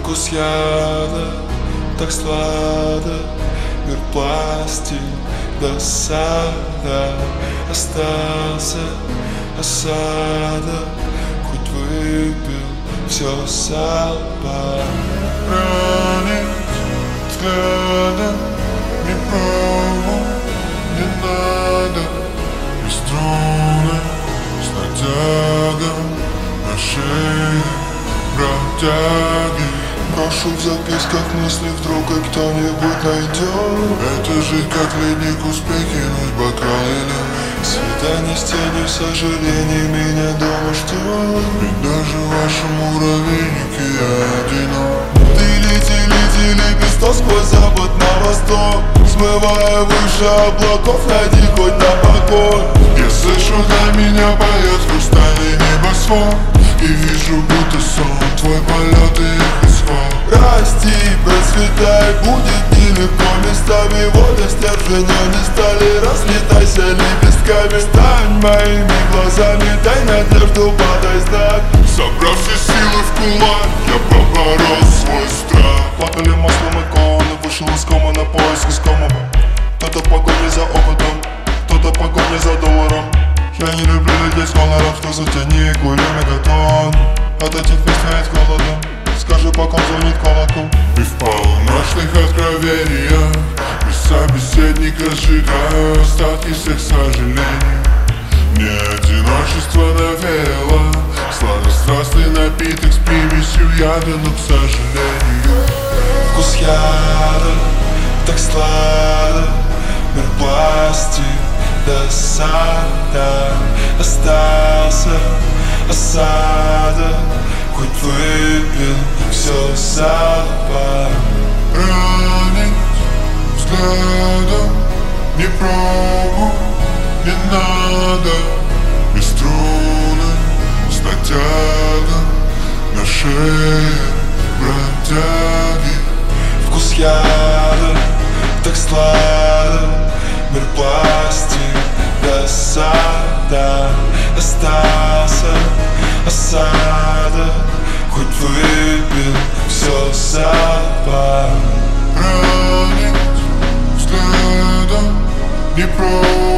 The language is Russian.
Вкус яда, так сладок, мир пластик, досада. Остался осадок, хоть выпил все салпа. Ранить взглядом не пробу, не надо. И струны с натягом на шее бродяги. Брошу в записках мысли, вдруг и кто-нибудь найдет. Это жить как ледник, успех кинуть бокал или Свидание с тенью, сожалений меня дома ждет. ведь даже в вашем муравейнике я одинок. Ты лети, лепесток сквозь запад на восток, смывая выше облаков, найди хоть на покой. Я слышу, для меня поет хрустальный небосвод, и вижу, будто сон твой полет и их исход. Расти, процветай, будет нелегко местами. Воды стержения не стали, разлетайся лепестками. Стань моими глазами, дай надежду, подай знак. Собрав все силы в кулак, я поборол свой страх. Плакали маслом иконы, вышел из комы на поиск искомого. Кто-то в погоне за опытом, кто-то в погоне за долларом. Я не люблю людей с гонором, что затяни, кури мегатон. От этих мест веет холодом, скажи, по ком звонит колокол. И в полуночных откровениях без собеседника сжигаю остатки всех сожалений. Мне одиночество навеяло сладострастный напиток с примесью яда, но к сожалению Вкус яда, так сладок, мир пластик, досада. Остался осадок, хоть выпил все залпом. ранить взглядом не пробу, не надо. И струны с натягом на шее бродяги. Вкус яда, так сладок, мир пластик, досада. Остался осадок, хоть выпил все залпом. Ранить взглядом не пробу,